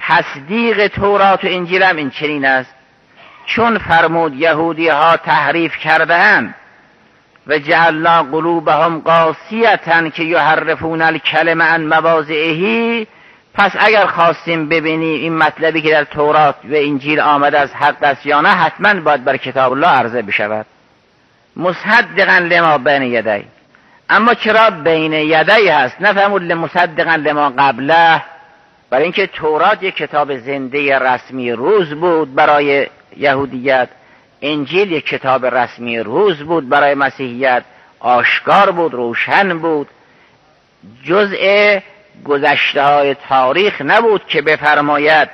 تصدیق تورات و انجیل هم این چنین است. چون فرمود یهودی ها تحریف کرده‌اند و جعلنا قلوبهم قاسیة که یحرفون الکلم عن مواضعه، پس اگر خواستیم ببینیم این مطلبی که در تورات و انجیل آمده از حق است یا نه، حتما باید بر کتاب الله عرضه بشود. مصدقا لما بین یدی، اما چرا بین یدی هست؟ نفهمود لمصدقا لما قبله، برای اینکه تورات یک کتاب زنده رسمی روز بود برای یهودیت، انجیل یک کتاب رسمی روز بود برای مسیحیت، آشکار بود، روشن بود، جزء گذشته های تاریخ نبود که بفرماید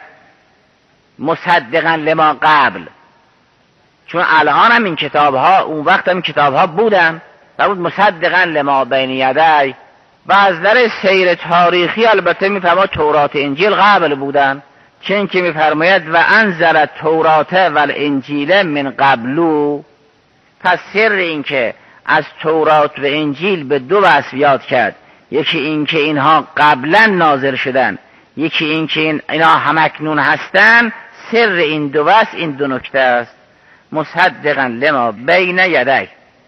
مصدقا لما قبل. چون الان هم این کتاب ها، اون وقت هم این کتاب ها بودن، فرمود مصدقا لما بین یدی. و از نظر سیر تاریخی البته میفرماید تورات انجیل قبل بودن، چون که میفرماید و انزل التورات و الانجیل من قبلو. پس سر این که از تورات و انجیل به دو وصف یاد کرد، یکی این که اینها قبلا نازل شدن، یکی این که اینها همکنون هستن، سر این دو وصف این دو نکته است. مصدقا لما بین یدی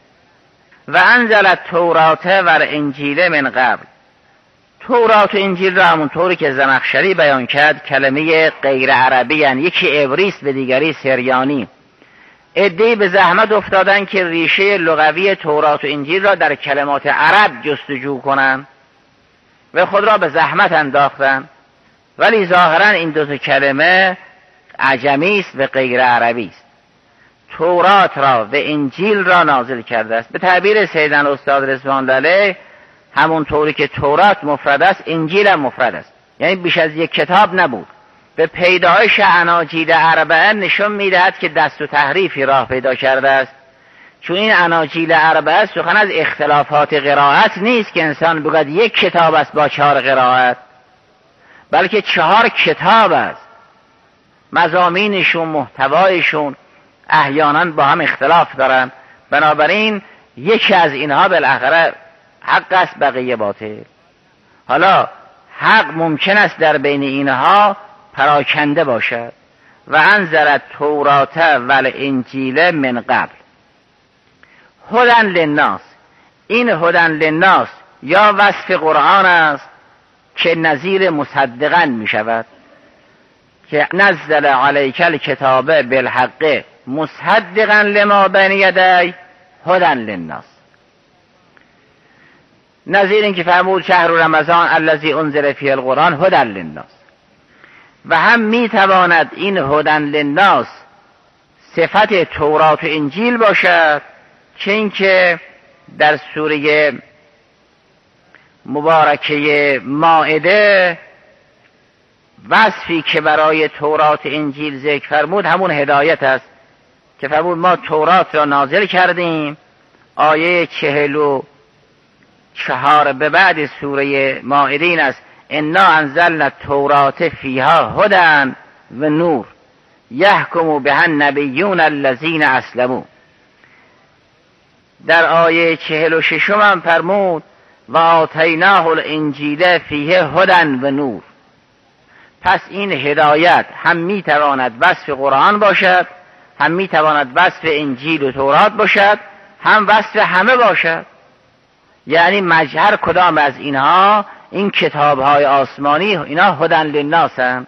و انزل التورات و الانجیل من قبل. تورات و انجیل را همونطوری که زمخشری بیان کرد کلمه غیر عربی، یعنی یکی عبریست به دیگری سریانی. عده‌ای به زحمت افتادن که ریشه لغوی تورات و انجیل را در کلمات عرب جستجو کنند و خود را به زحمت انداختند، ولی ظاهرا این دو تا کلمه عجمی است و غیر عربی است. تورات را و انجیل را نازل کرده است. به تعبیر سیدنا استاد رضوان علیه، همون طوری که تورات مفرد است، انجیل هم مفرد است، یعنی بیش از یک کتاب نبود. به پیدایش اناجیل اربعه نشون میدهد که دست و تحریفی راه پیدا کرده است. چون این اناجیل اربعه سخن از اختلافات قرائت نیست که انسان بگوید یک کتاب است با 4 قرائت، بلکه 4 کتاب است. مضامینشون، محتوایشون احیانا با هم اختلاف دارن، بنابراین یکی از اینها بالاخره حق است، بقیه باطل. حالا حق ممکن است در بین اینها پراکنده باشد. و انزل التورات و الانجیل من قبل هدی للناس. این هدی للناس یا وصف قرآن است که نظیر مصدقا می شود، که نزل علیک الکتاب بالحق مصدقا لما بین یدی هدی للناس. نظیر این که فرمود شهر رمضان الذی انزل فیه القرآن هدی للناس. و هم می تواند این هدی للناس صفت تورات و انجیل باشد، چه اینکه در سوره مبارکه مائده وصفی که برای تورات و انجیل ذکر فرمود همون هدایت است که فرمود ما تورات را نازل کردیم. آیه 44 به بعد سوره مائده این است: انا انزلنا التورات فیها هدی و نور یحکم بها النبیون الذین اسلموا. در آیه 46 هم فرمود و آتیناه الانجیل فیه هدی و نور. پس این هدایت هم میتواند وصف قرآن باشد، هم میتواند وصف انجیل و تورات باشد، هم وصف همه باشد. یعنی مجهر کدام از اینها، این کتاب‌های آسمانی، اینا هدی للناس هم.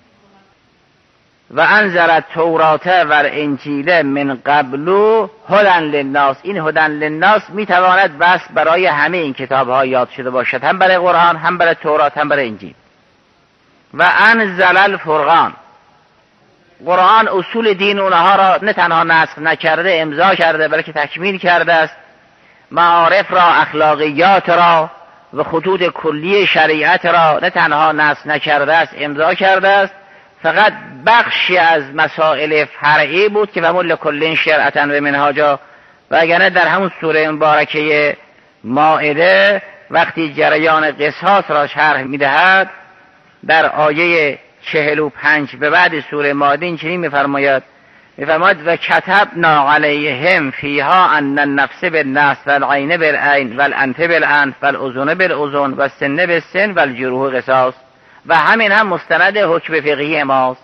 و انزل التورات و الانجیل من قبل هدی للناس. این هدی للناس میتواند وصف برای همه این کتاب‌ها یاد شده باشد، هم برای قرآن، هم برای تورات، هم برای انجیل. و انزل الفرقان. قرآن اصول دین اونها را نه تنها نسخ نکرده، امضا کرده، بلکه تکمیل کرده است. معارف را، اخلاقیات را و خطوط کلی شریعت را نه تنها نسخ نکرده است، امضا کرده است. فقط بخشی از مسائل فرعی بود که فرمود لکل شرعة و منهاجا. و اگر در همون سوره مبارکه مائده وقتی جریان قصاص را شرح میدهد، در آیه 45 به بعد سوره مائده این چنین میفرماید و کتبنا علیهم فیها ان النفس بالنفس والعین بالعین والانف بالانف والاذن بالاذن والسن بالسن والجروح قصاص. و همین هم مستند حکم فقهی ماست.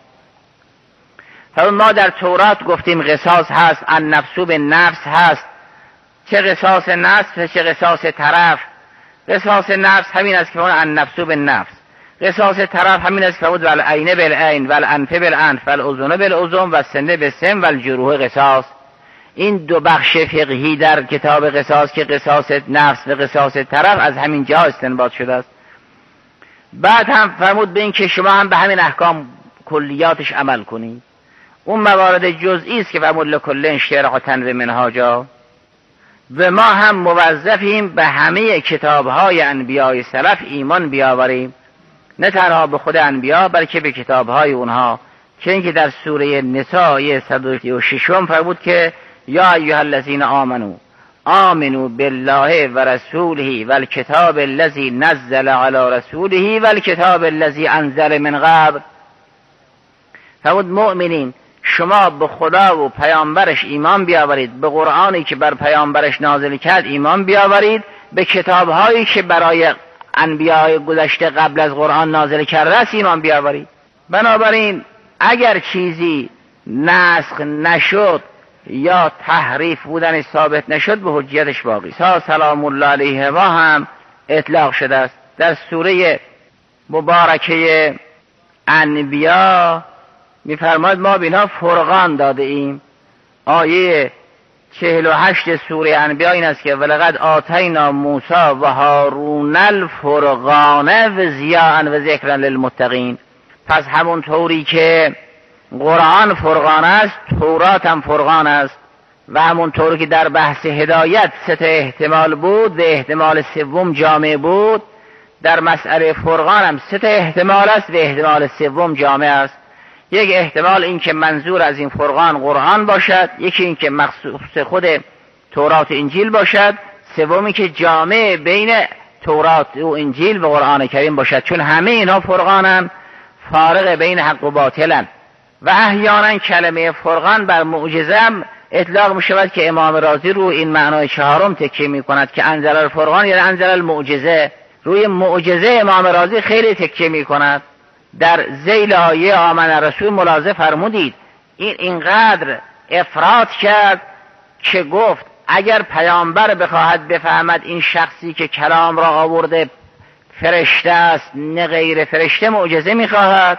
ما در تورات گفتیم قصاص هست، النفس بالنفس هست، چه قصاص نفس چه قصاص طرف. قصاص نفس همین است که فرمود النفس بالنفس، قصاص طرف همین است که فرمود والعین بالعین والانف بالانف والاذن بالاذن والسن بالسن والجروح قصاص. این دو بخش فقهی در کتاب قصاص که قصاص نفس و قصاص طرف از همین جا استنباط شده است. بعد هم فرمود به این که شما هم به همین احکام کلیاتش عمل کنید. اون موارد جزئی است که فرمود لکل شرعة و منهاجا، و ما هم موظفیم به همه کتاب‌های انبیای سلف ایمان بیاوریم، نه تنها به خود انبیا بلکه به کتاب‌های اونها، که اینکه در سوره نساء 136 فرمود که یا ایها الذین آمنوا بالله و رسوله والکتاب الذی نزل علی رسوله والکتاب الذی انزل من قبل. فرمود مؤمنین شما به خدا و پیامبرش ایمان بیاورید، به قرآنی که بر پیامبرش نازل کرد ایمان بیاورید، به کتابهایی که برای انبیاء گذشته قبل از قرآن نازل کرده است ایمان بیاورید. بنابراین اگر چیزی نسخ نشد یا تحریف بودن ثابت نشد به حجیتش باقی. سلام الله علیه ما هم اطلاق شده است. در سوره مبارکه انبیا می‌فرماید ما بینا فرقان داده ایم. آیه 48 سوره انبیا این است که ولقد آتینا موسی و هارون الفرقان و ضیاء و ذکرا للمتقین. پس همون طوری که قرآن فرقان است تورات هم فرقان است، و همون طوری که در بحث هدایت 3 احتمال بود و احتمال سوم جامع بود، در مسئله فرقان هم 3 احتمال است و احتمال سوم جامع است. یک احتمال این که منظور از این فرقان قرآن باشد، یکی این که مخصوص خود تورات و انجیل باشد، سومی که جامع بین تورات و انجیل و قرآن کریم باشد، چون همه اینها فرقانن، فارق بین حق و باطلن. و احیانا کلمه فرقان بر معجزه هم اطلاق می شود که امام رازی رو این معنای 4 تکیه می کند که انزل الفرقان یعنی انزل المعجزه. روی معجزه امام رازی خیلی تکیه می کند. در ذیل آیه آمن رسول ملاحظه فرمودید این اینقدر افراط کرد که گفت اگر پیامبر بخواهد بفهمد این شخصی که کلام را آورده فرشته است نه غیر فرشته معجزه میخواهد،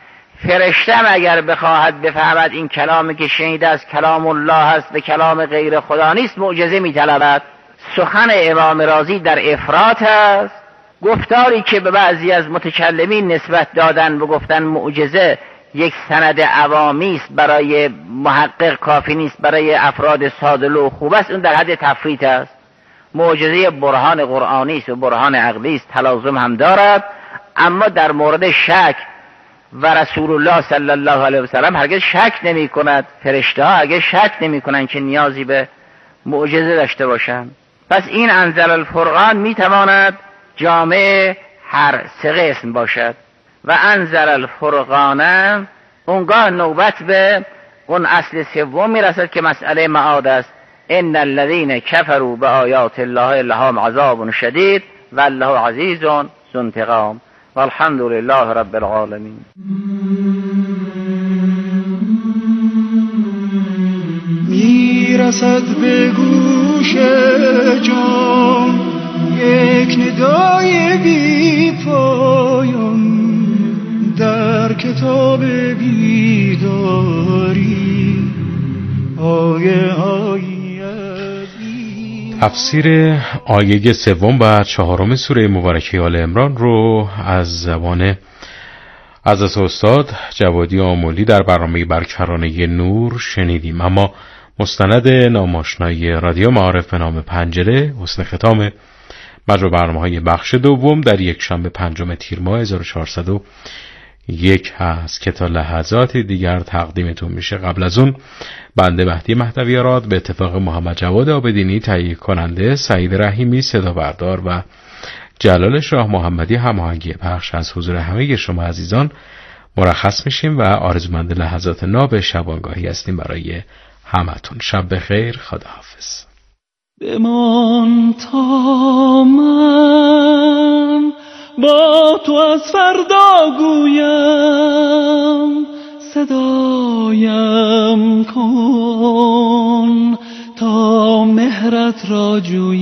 فرشته اگر بخواهد بفهمد این کلامی که شنیده است کلام الله است و کلام غیر خدا نیست معجزه میطلبد. سخن امام رازی در افراط است. گفتاری که به بعضی از متکلمین نسبت دادن و گفتن معجزه یک سند عوامی است برای محقق کافی نیست، برای افراد ساده‌لو و خوب است، اون در حد تفریط است. معجزه برهان قرآنی است و برهان عقلی است، تلازم هم دارد، اما در مورد شک و رسول الله صلی الله علیه و سلم هرگز شک نمی کند، فرشته ها هرگز شک نمی کنند که نیازی به معجزه داشته باشند. پس این انزل الفرقان می تواند جامع هر 3 قسم باشد. و انزل الفرقان اونگاه نوبت به اون اصل سوم می رسد که مسئله معاد است. ان الذين كفروا بآیات الله لهم عذاب شدید والله عزیز ذو انتقام والحمد لله رب العالمین. میرسد به گوش جان یک ندای بی پایان در کتاب بیداری آیه تفسیر آیه 3 و 4 سوره مبارکه آل عمران رو از زبان حضرت استاد جوادی آملی در برنامه برکرانه نور شنیدیم. اما مستند ناماشنای رادیو معارف به نام پنجره حسن ختام مجموع برنامه‌های بخش دوم در یک شنبه 5 تیر ماه 1401 هست که تا لحظات دیگر تقدیمتون میشه. قبل از اون بنده مهدی مهدوی‌آراد به اتفاق محمد جواد عابدینی تهیه کننده، سعید رحیمی صدا بردار و جلال شاه محمدی هماهنگی پخش از حضور همه شما عزیزان مرخص میشیم و آرزومند لحظات ناب شبانگاهی هستیم برای همتون. شب بخیر، خداحافظ. بمان تا من با تو از فردا گویم صدایم کن تا مهرت را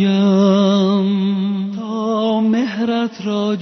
جویم تا مهرت را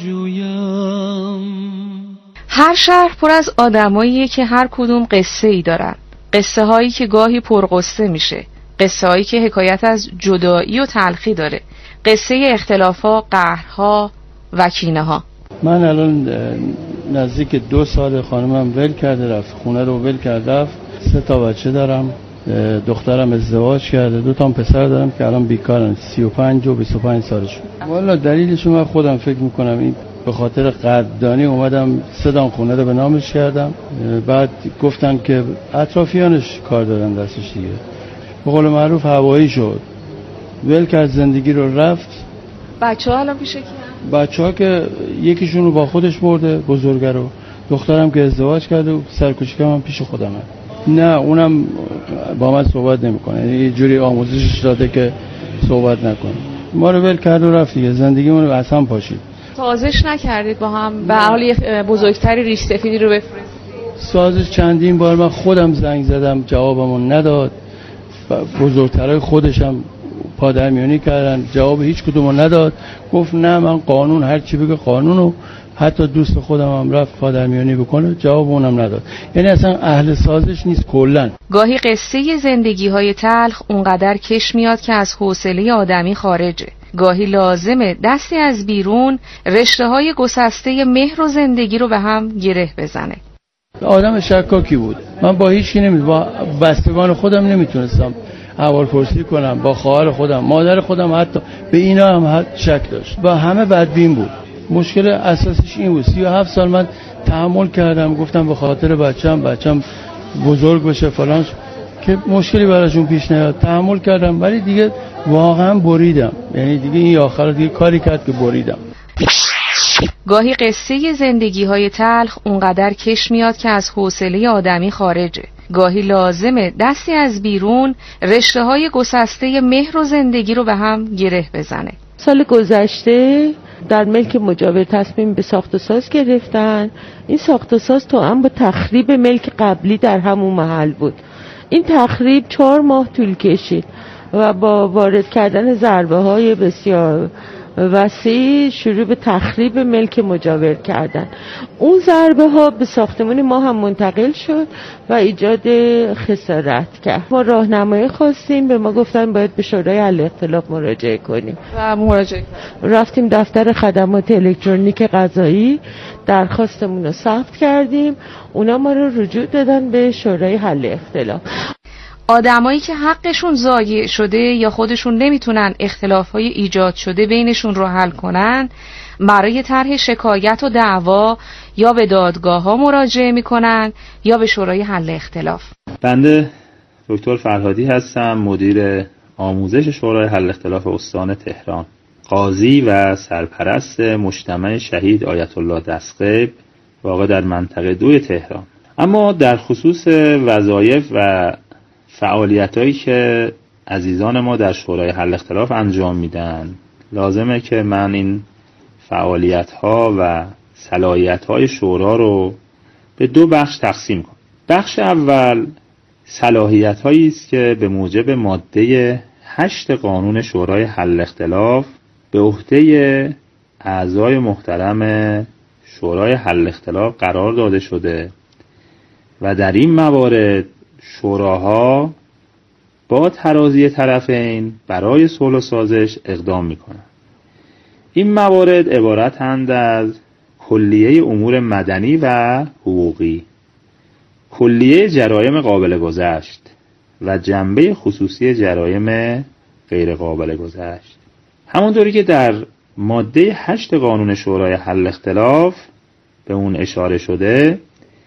جویم. هر شهر پر از آدماییه که هر کدوم قصه ای دارن. قصه هایی که گاهی پرقصه میشه، قصه هایی که حکایت از جدایی و تلخی داره، قصه اختلافا، قهرها و کینه ها. من الان نزدیک 2 سال خانمم ول کرده رفت، خونه رو ول کرده رفت. 3 تا بچه دارم، دخترم ازدواج کرده، 2 تا پسر دارم که الان بیکارن، 35 و 25 سالشون. والا دلیلش من خودم فکر میکنم این به خاطر قدردانی اومدم 3 تا خونه رو به نامش کردم. بعد گفتن که اطرافیانش کار دارن دستش دیگه، به قول معروف هوایی شد، ول کرد زندگی رو رفت. بچه‌ها الان پیش کیه؟ بچه‌ها که یکیشون رو با خودش برده، بزرگه رو، دخترم که ازدواج کرده و سرکوچیکم هم پیش خودمه. نه اونم با من صحبت نمیکنه، یه جوری آموزشش داده که صحبت نکنه. ما رو ول کرد و رفت دیگه، زندگیمون رو اصلا پاشید. سازش نکردید با هم به حال بزرگتری ریش سفیدی رو بفرستید؟ سازش چندین بار من خودم زنگ زدم، جوابمون نداد. بزرگترای خودشم پادرمیانی کردن، جواب هیچ کدومو نداد. گفت نه من قانون هر چی بگه قانونو، حتی دوست خودم هم رفت پادرمیانی بکنه، جواب اونم نداد. یعنی اصلا اهل سازش نیست کلا. گاهی قصه زندگی‌های تلخ اونقدر کش میاد که از حوصله آدمی خارجه. گاهی لازمه دستی از بیرون رشته‌های گسسته مهر و زندگی رو به هم گره بزنه. آدم شکاکی بود. من با هیچ کی با بستگان خودم نمیتونستم احوالپرسی کنم، با خواهر خودم، مادر خودم، حتی به اینا هم شک داشت. با همه بدبین بود. مشکل اساسیش این بود. 37 سال من تحمل کردم، گفتم به خاطر بچم بزرگ بشه فلان که مشکلی براشون پیش نیاد. تحمل کردم ولی دیگه واقعا بریدم. یعنی دیگه این آخر دیگه کاری کرد که بریدم. گاهی قصه زندگی‌های تلخ اونقدر کش میاد که از حوصله آدمی خارجه. گاهی لازمه دستی از بیرون رشته‌های گسسته مهر و زندگی رو به هم گره بزنه. سال گذشته در ملک مجاور تصمیم به ساخت و ساز گرفتن. این ساخت و ساز توأم با تخریب ملک قبلی در همون محل بود. این تخریب 4 ماه طول کشید و با وارد کردن ضربه‌های بسیار وسیع شروع به تخریب ملک مجاور کردن. اون ضربه ها به ساختمان ما هم منتقل شد و ایجاد خسارت کرد. ما راهنمایی خواستیم، به ما گفتن باید به شورای حل اختلاف مراجعه کنیم و مراجعه رفتیم دفتر خدمات الکترونیک قضایی، درخواستمون رو ثبت کردیم. اونا ما رو رجوع دادن به شورای حل اختلاف. آدمایی که حقشون ضایع شده یا خودشون نمیتونن اختلافهای ایجاد شده بینشون رو حل کنن، برای طرح شکایت و دعوا یا به دادگاه‌ها مراجعه میکنن یا به شورای حل اختلاف. بنده دکتر فرهادی هستم، مدیر آموزش شورای حل اختلاف استان تهران، قاضی و سرپرست مجتمع شهید آیت الله دستغیب واقع در منطقه 2 تهران. اما در خصوص وظایف و فعالیتایی که عزیزان ما در شورای حل اختلاف انجام میدن، لازمه که من این فعالیت‌ها و صلاحیت‌های شورا رو به 2 بخش تقسیم کنم. بخش اول صلاحیت‌هایی است که به موجب ماده 8 قانون شورای حل اختلاف به عهده اعضای محترم شورای حل اختلاف قرار داده شده و در این موارد شوراها با تراضی طرفین برای صلح و سازش اقدام میکنند. این موارد عبارتند از کلیه امور مدنی و حقوقی، کلیه جرایم قابل گذشت و جنبه خصوصی جرایم غیر قابل گذشت. همونطوری که در ماده 8 قانون شورای حل اختلاف به اون اشاره شده،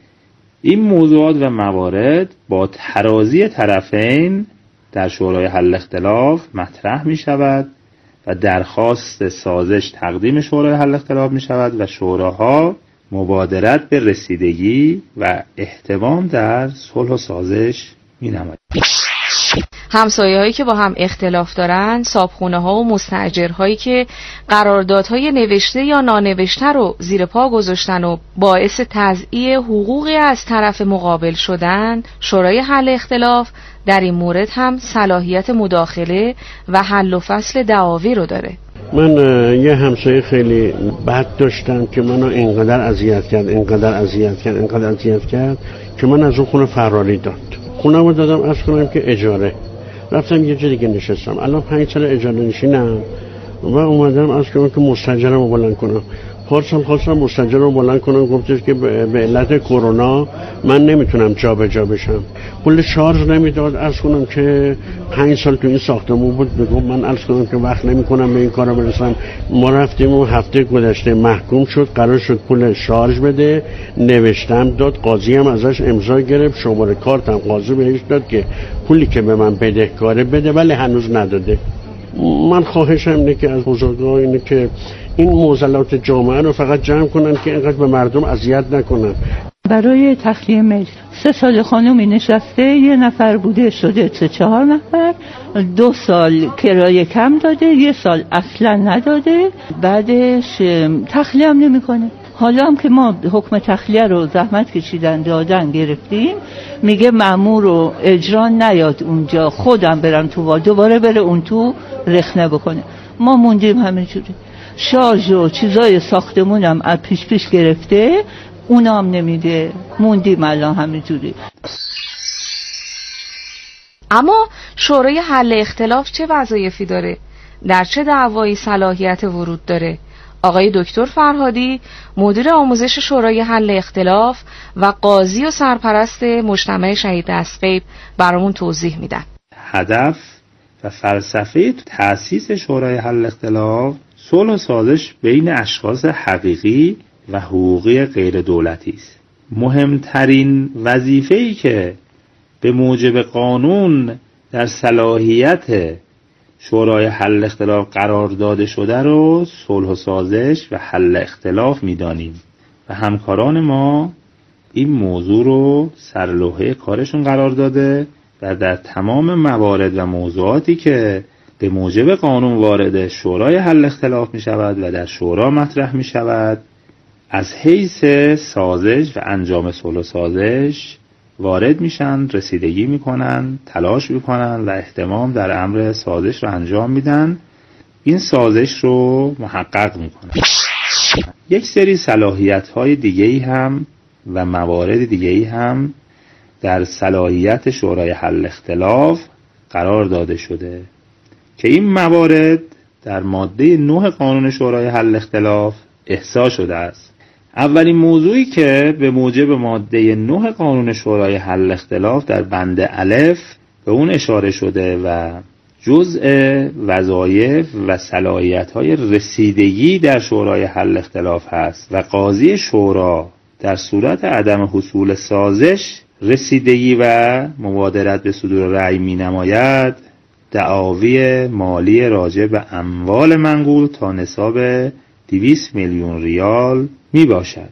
این موضوعات و موارد با تراضی طرفین در شورای حل اختلاف مطرح می شود و درخواست سازش تقدیم شورای حل اختلاف می شود و شوراها مبادرت به رسیدگی و احتمام در صلح و سازش می نماید. همسایه هایی که با هم اختلاف دارن، صابخونه ها و مستاجرهایی که قراردادهای نوشته یا نانوشته رو زیر پا گذاشتن و باعث تضییع حقوقی از طرف مقابل شدن، شورای حل اختلاف در این مورد هم صلاحیت مداخله و حل و فصل دعاوی رو داره. من یه همسایه خیلی بد داشتم که منو اینقدر اذیت کرد که من از اون خونه فراری داد. خونه رو دادم از کنم که اجاره. رفتم یه جا دیگه نشستم. الان 5 سال اجاره نشینم و اومدم از کنم که مستاجرم رو بلند کنم. خواستم مستاجر رو بلند کنم، گفتش که به علت کرونا من نمیتونم جابجا بشم. پول شارژ نمیداد. از کنم که 5 سال تو این ساختمون بود. بگم من از کنم که وقت نمیکنم به این کارا برسم. ما رفتیم و هفته گذشته محکوم شد، قرار شد پول شارژ بده، نوشتم داد، قاضی هم ازش امضا گرفت، شماره کارتم قاضی بهش داد که پولی که به من بدهکاره بده، ولی هنوز نداده. من خواهشم اینه که از بزرگان اینه که این معضلات جامعه رو فقط جمع کنن که اینقدر به مردم اذیت نکنن. برای تخلیه ملک 3 سال خانومی نشسته، 1 نفر بوده شده 3-4 نفر، 2 سال کرایه کم داده، 1 سال اصلا نداده، بعدش تخلیه هم نمی کنه. حالا هم که ما حکم تخلیه رو زحمت کشیدن دادن گرفتیم، میگه مأمور رو اجرا نیاد اونجا، خودم برم تو دوباره بره اون تو رخنه بکنه. ما موندیم همینجوری. شارژ و چیزای ساختمونم از پیش گرفته، اونام نمیده، موندیم الان همینجوری. اما شورای حل اختلاف چه وظایفی داره؟ در چه دعوایی صلاحیت ورود داره؟ آقای دکتر فرهادی، مدیر آموزش شورای حل اختلاف و قاضی و سرپرست مجتمع شهید دستغیب برامون توضیح میدن. هدف و فلسفه تأسیس شورای حل اختلاف صلح و سازش بین اشخاص حقیقی و حقوقی غیر دولتی است. مهمترین وظیفه‌ای که به موجب قانون در صلاحیت شورای حل اختلاف قرار داده شده رو صلح و سازش و حل اختلاف می‌دانیم و همکاران ما این موضوع رو سرلوحه کارشون قرار داده و در تمام موارد و موضوعاتی که به موجب قانون وارد شورای حل اختلاف می شود و در شورا مطرح می شود، از حیث سازش و انجام صلح و سازش وارد میشن، رسیدگی میکنن، تلاش میکنن و اهتمام در امر سازش رو انجام میدن. این سازش رو محقق میکنن. یک سری صلاحیت‌های دیگه‌ای هم و موارد دیگه‌ای هم در صلاحیت شورای حل اختلاف قرار داده شده که این موارد در ماده 9 قانون شورای حل اختلاف احصا شده است. اولین موضوعی که به موجب ماده 9 قانون شورای حل اختلاف در بند الف به اون اشاره شده و جزء وظایف و صلاحیت‌های رسیدگی در شورای حل اختلاف هست و قاضی شورا در صورت عدم حصول سازش رسیدگی و مبادرت به صدور رأی می‌نماید، دعاوی مالی راجع به اموال منقول تا نصاب 200 میلیون ریال می باشد.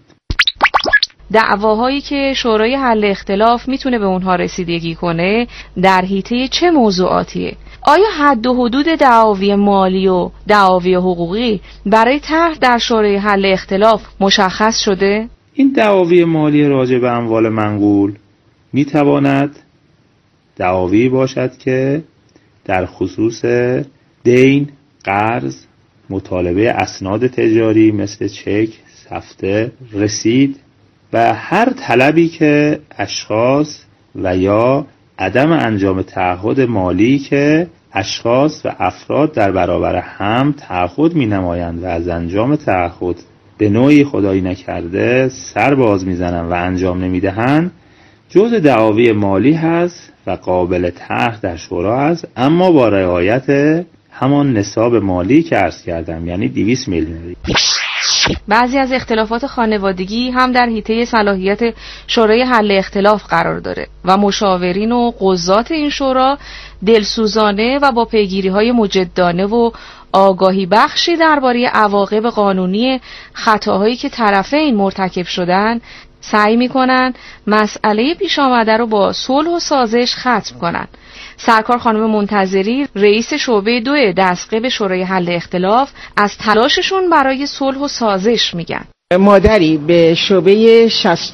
دعواهایی که شورای حل اختلاف میتونه به اونها رسیدگی کنه در حیطه چه موضوعاتیه؟ آیا حد و حدود دعاوی مالی و دعاوی حقوقی برای طرح در شورای حل اختلاف مشخص شده؟ این دعاوی مالی راجع به اموال منقول میتواند دعاوی باشد که در خصوص دین، قرض، مطالبه اسناد تجاری مثل چک، سفته، رسید و هر طلبی که اشخاص و یا عدم انجام تعهد مالی که اشخاص و افراد در برابر هم تعهد می نمایند و از انجام تعهد به نوعی خدایی نکرده سر باز می زنند و انجام نمی دهند، جزء دعاوی مالی هست و قابل طرح در شورا است، اما با رعایت همان نصاب مالی که عرض کردم، یعنی 200 میلیون ریال. بعضی از اختلافات خانوادگی هم در حیطه صلاحیت شورای حل اختلاف قرار داره و مشاورین و قضات این شورا دلسوزانه و با پیگیری‌های مجدانه و آگاهی بخشی درباره عواقب قانونی خطاهایی که طرفین مرتکب شدن سعی می‌کنن مسئله پیش آمده رو با صلح و سازش ختم کنن. سرکار خانم منتظری رئیس شعبه 2 دستقیب شورای حل اختلاف از تلاششون برای صلح و سازش میگن. مادری به شعبه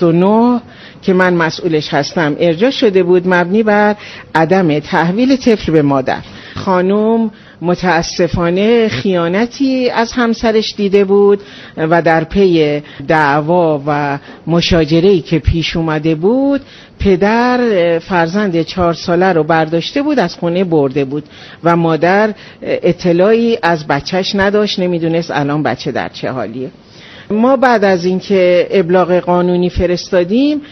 69 که من مسئولش هستم ارجاع شده بود مبنی بر عدم تحویل طفل به مادر. خانم متاسفانه خیانتی از همسرش دیده بود و در پی دعوا و مشاجره‌ای که پیش اومده بود پدر فرزند 4 ساله رو برداشته بود از خونه برده بود و مادر اطلاعی از بچهش نداشت، نمیدونست الان بچه در چه حالیه. ما بعد از اینکه ابلاغ قانونی فرستادیم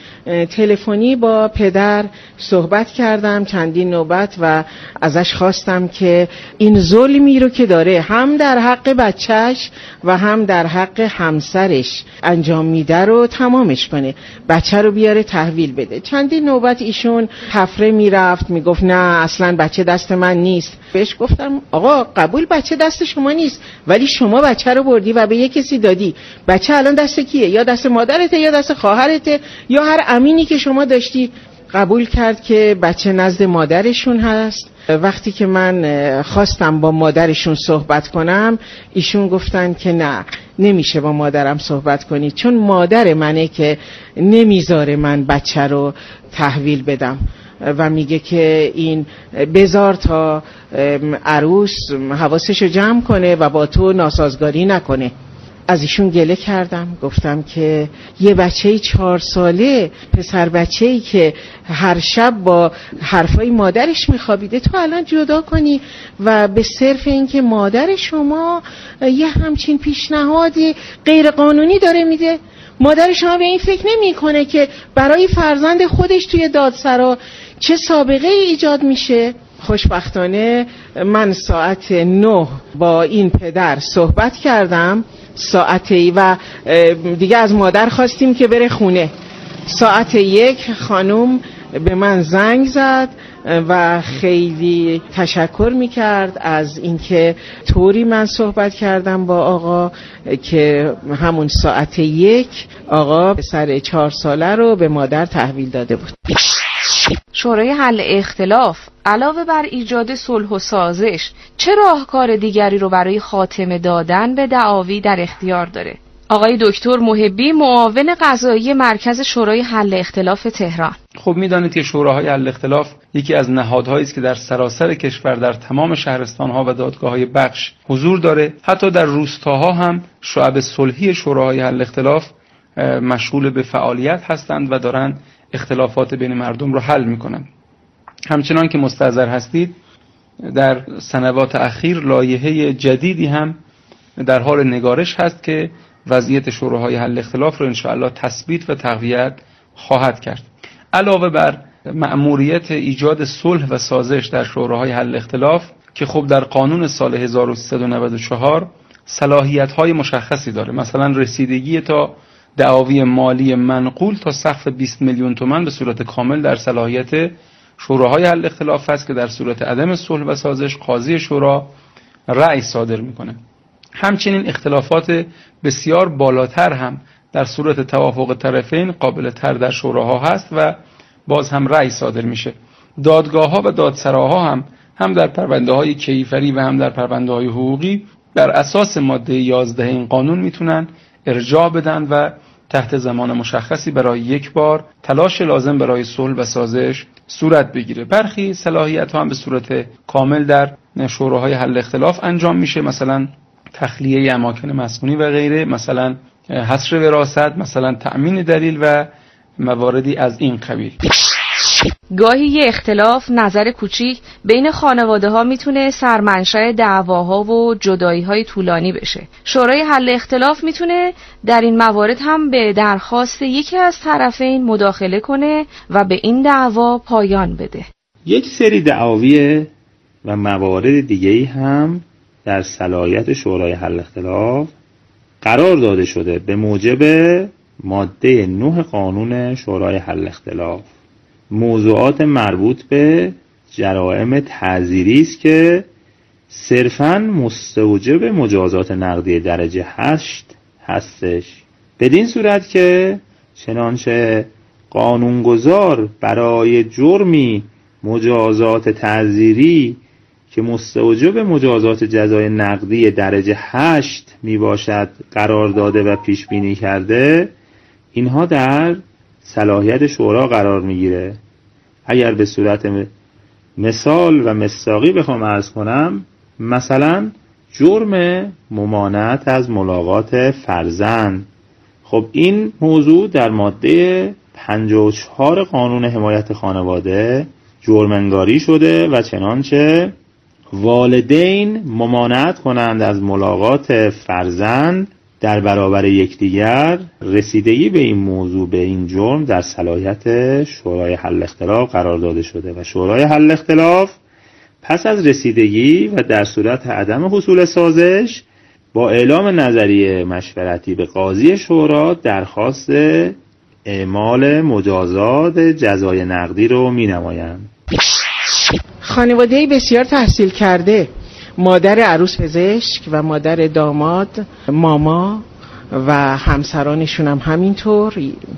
تلفنی با پدر صحبت کردم چندین نوبت و ازش خواستم که این ظلمی رو که داره هم در حق بچهش و هم در حق همسرش انجام میده رو تمامش کنه، بچه رو بیاره تحویل بده. چندین نوبت ایشون حفره میرفت میگفت نه اصلا بچه دست من نیست. بهش گفتم آقا قبول بچه دست شما نیست ولی شما بچه رو بردی و به یک کسی دادی، بچه الان دست کیه؟ یا دست مادرته یا دست خواهرته یا هر امینی که شما داشتی. قبول کرد که بچه نزد مادرشون هست. وقتی که من خواستم با مادرشون صحبت کنم ایشون گفتن که نه نمیشه با مادرم صحبت کنی چون مادر منه که نمیذاره من بچه رو تحویل بدم و میگه که این بذار تا عروس حواسشو جمع کنه و با تو ناسازگاری نکنه. از ایشون گله کردم، گفتم که یه بچه 4 ساله پسر بچه‌ای که هر شب با حرفای مادرش میخوابیده تو الان جدا کنی و به صرف اینکه مادر شما یه همچین پیشنهادی غیر قانونی داره میده، مادر شما به این فکر نمی کنه که برای فرزند خودش توی دادسرا چه سابقه ایجاد میشه؟ خوشبختانه من ساعت 9 با این پدر صحبت کردم ساعتی و دیگه از مادر خواستیم که بره خونه. ساعت 1 خانم به من زنگ زد و خیلی تشکر میکرد از اینکه طوری من صحبت کردم با آقا که همون ساعت 1 آقا پسر 4 ساله رو به مادر تحویل داده بود. شورای حل اختلاف علاوه بر ایجاد صلح و سازش چه راهکار دیگری رو برای خاتمه دادن به دعاوی در اختیار داره؟ آقای دکتر محبی معاون قضایی مرکز شورای حل اختلاف تهران. خب میدانید که شوراهای حل اختلاف یکی از نهادهایی است که در سراسر کشور در تمام شهرستان‌ها و دادگاه‌های بخش حضور داره. حتی در روستاها هم شعب صلحی شوراهای حل اختلاف مشغول به فعالیت هستند و دارند اختلافات بین مردم رو حل میکنند. همچنان که مستحضر هستید در سنوات اخیر لایحه جدیدی هم در حال نگارش هست که وضعیت شوراهای حل اختلاف رو انشاءالله تثبیت و تقویت خواهد کرد. علاوه بر مأموریت ایجاد صلح و سازش در شوراهای حل اختلاف که خب در قانون سال 1394 صلاحیت‌های مشخصی داره، مثلا رسیدگی تا دعاوی مالی منقول تا سقف 20 میلیون تومان به صورت کامل در صلاحیت شوراهای حل اختلاف است که در صورت عدم صلح و سازش قاضی شورا رأی صادر میکنه. همچنین اختلافات بسیار بالاتر هم در صورت توافق طرفین قابل تر در شوراها هست و باز هم رأی صادر میشه. دادگاه‌ها و دادسراها هم در پرونده‌های کیفری و هم در پرونده‌های حقوقی بر اساس ماده 11 این قانون میتونن ارجاع بدن و تحت زمان مشخصی برای یک بار تلاش لازم برای صلح و سازش صورت بگیره. برخی صلاحیت‌ها هم به صورت کامل در شوراهای حل اختلاف انجام میشه، مثلا تخلیه اماکن مسکونی و غیره، مثلا حصر وراثت، مثلا تأمین دلیل و مواردی از این قبیل. گاهی یه اختلاف نظر کوچیک بین خانواده ها میتونه سرمنشأ دعواها و جدایی های طولانی بشه. شورای حل اختلاف میتونه در این موارد هم به درخواست یکی از طرفین مداخله کنه و به این دعوا پایان بده. یک سری دعاوی و موارد دیگه‌ای هم در صلاحیت شورای حل اختلاف قرار داده شده به موجب ماده 9 قانون شورای حل اختلاف. موضوعات مربوط به جرائم تعزیری است که صرفاً مستوجب مجازات نقدی درجه 8 هستش، بدین صورت که چنانچه قانونگذار برای جرمی مجازات تعزیری که مستوجب مجازات جزای نقدی درجه 8 می باشد قرار داده و پیش بینی کرده، اینها در صلاحیت شورا قرار می گیره. اگر به صورت مثال و مصداقی بخوام عرض کنم، مثلا جرم ممانعت از ملاقات فرزند، خب این موضوع در ماده 54 قانون حمایت خانواده جرم‌انگاری شده و چنانچه والدین ممانعت کنند از ملاقات فرزند در برابر یکدیگر، رسیدگی به این موضوع، به این جرم در صلاحیت شورای حل اختلاف قرار داده شده و شورای حل اختلاف پس از رسیدگی و در صورت عدم حصول سازش با اعلام نظریه مشورتی به قاضی شورا درخواست اعمال مجازات جزای نقدی رو می نمایند. خانواده‌ای بسیار تحصیل کرده، مادر عروس پزشک و مادر داماد ماما و همسرانشون هم همینطور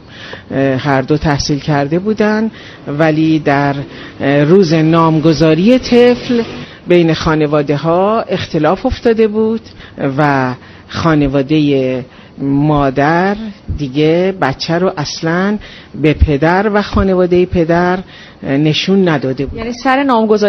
هر دو تحصیل کرده بودن، ولی در روز نامگذاری طفل بین خانواده ها اختلاف افتاده بود و خانواده مادر دیگه بچه رو اصلاً به پدر و خانواده پدر نشون نداده بود. یعنی سر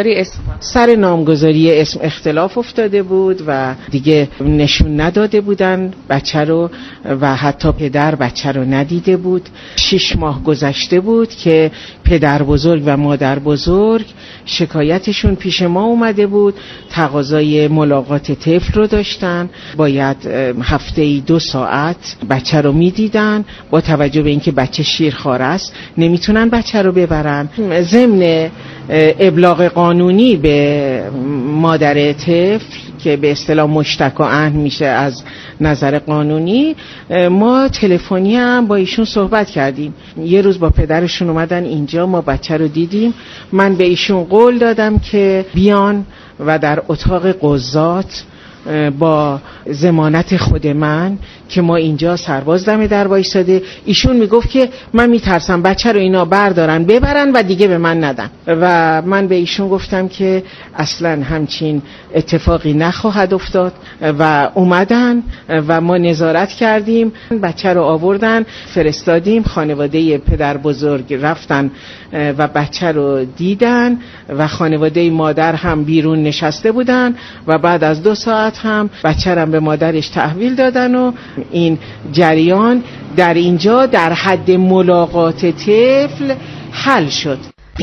نامگذاری اسم اختلاف افتاده بود و دیگه نشون نداده بودن بچه رو و حتی پدر بچه رو ندیده بود. 6 ماه گذشته بود که پدر بزرگ و مادر بزرگ شکایتشون پیش ما اومده بود، تقاضای ملاقات طفل رو داشتن، باید هفته‌ای 2 ساعت بچه رو میدیدن. با توجه به اینکه بچه شیرخوار است نمیتونن بچه رو ببرن. ضمن ابلاغ قانونی به مادر طفل که به اصطلاح مشتکا عنه میشه از نظر قانونی، ما تلفنی هم با ایشون صحبت کردیم. یه روز با پدرشون اومدن اینجا، ما بچه رو دیدیم. من به ایشون قول دادم که بیان و در اتاق قضات با ضمانت خود من که ما اینجا سرباز دم در وایساده، ایشون میگفت که من میترسم بچه رو اینا بردارن ببرن و دیگه به من ندن و من به ایشون گفتم که اصلا همچین اتفاقی نخواهد افتاد و اومدن و ما نظارت کردیم، بچه رو آوردن فرستادیم، خانواده پدر بزرگ رفتن و بچه رو دیدن و خانواده مادر هم بیرون نشسته بودن و بعد از 2 ساعت هم بچه رو به مادرش تحویل دادن و این جریان در اینجا در حد ملاقات طفل حل شد.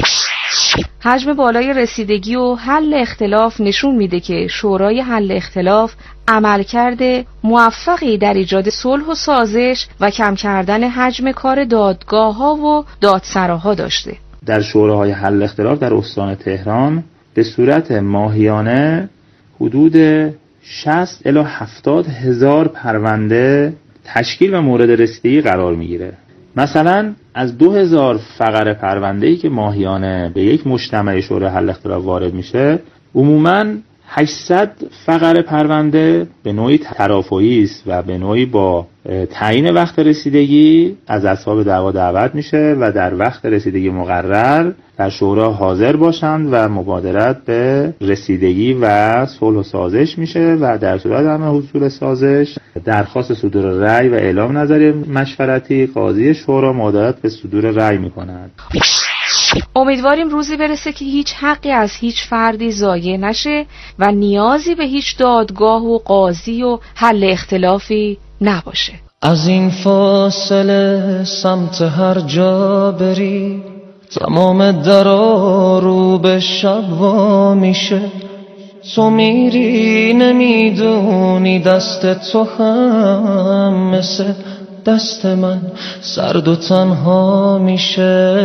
حجم بالای رسیدگی و حل اختلاف نشون میده که شورای حل اختلاف عملکرد موفقی در ایجاد صلح و سازش و کم کردن حجم کار دادگاه‌ها و دادسراها داشته. در شورای حل اختلاف در استان تهران به صورت ماهیانه حدود 60 الی 70 هزار پرونده تشکیل و مورد رسیدگی قرار میگیره. مثلا از 2000 فقره پرونده‌ای که ماهیانه به یک مجتمع شورای حل اختلاف وارد میشه، عموماً 800 فقره پرونده به نوعی ترافعی است و به نوعی با تعیین وقت رسیدگی از اصحاب دعوا دعوت میشه و در وقت رسیدگی مقرر در شورا حاضر باشند و مبادرت به رسیدگی و صلح و سازش میشه و در صورت عدم حصول سازش درخواست صدور رأی و اعلام نظریه مشورتی، قاضی شورا مبادرت به صدور رأی میکند. امیدواریم روزی برسه که هیچ حقی از هیچ فردی ضایع نشه و نیازی به هیچ دادگاه و قاضی و حل اختلافی نباشه. از این فاصله سمت هر جا بری تمام درا رو به شب وا میشه، تو میری نمیدونی دست تو هم مثل دست من سرد و تنها میشه،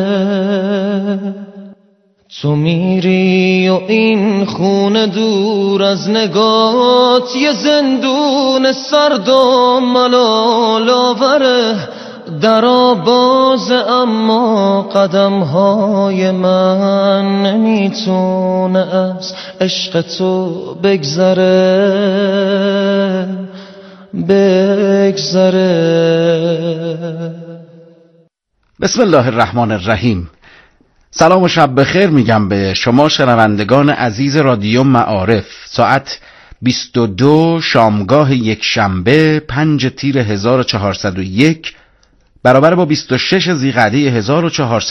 تو میری و این خونه دور از نگات یه زندون سرد و ملال آوره، درا باز اما قدمهای من نمیتونه از عشق تو بگذره. بسم الله الرحمن الرحیم. سلام و شب بخیر میگم به شما شنوندگان عزیز رادیو معارف. ساعت 22 شامگاه یک شنبه 5 تیر 1401 برابر با 26 ذیقعده 1400